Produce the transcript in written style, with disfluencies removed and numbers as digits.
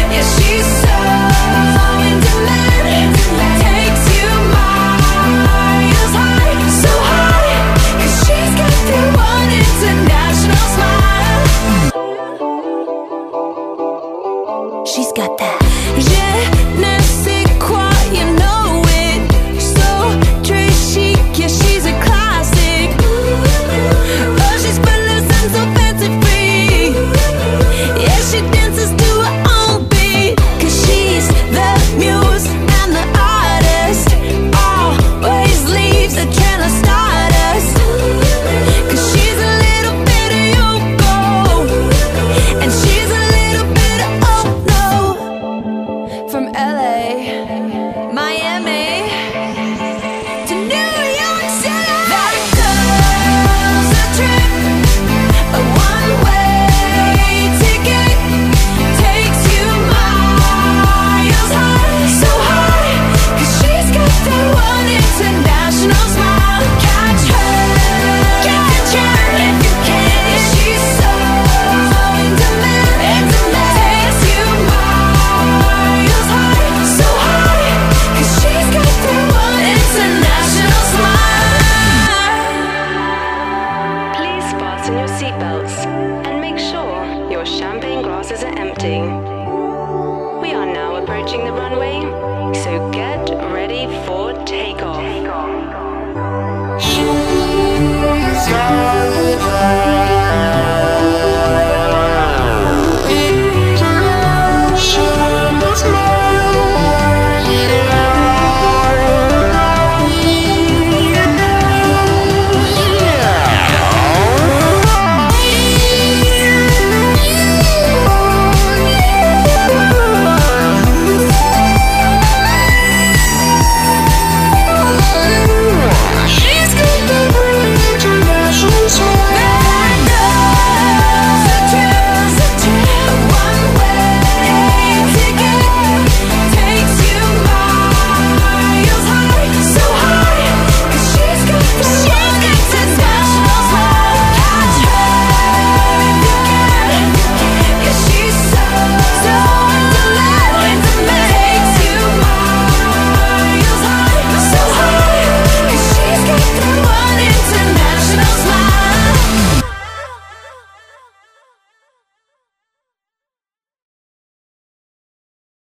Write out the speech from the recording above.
Yeah, she's so in demand. Takes you miles high, so high, 'cause she's got that one international smile. She's got that je ne sais quoi, you know it. So très chic, yeah, she's a classic. Oh, she's fearless and so fancy free. Yeah, she dances to her own beat, 'cause she's the muse and the artist. Always leaves a trail of stardust, 'cause she's a little bit of Yoko, and she's a little bit of oh no. From LA, Miami to New York City, that girl's a trip, a one-way ticket. Takes you miles high, so high, 'cause she's got that one international smile. Catch her if you can. Yeah, she's so in demand. Takes you miles high, so high, 'cause she's got that one international smile. Please fasten your seatbelts and make sure your champagne glasses are empty.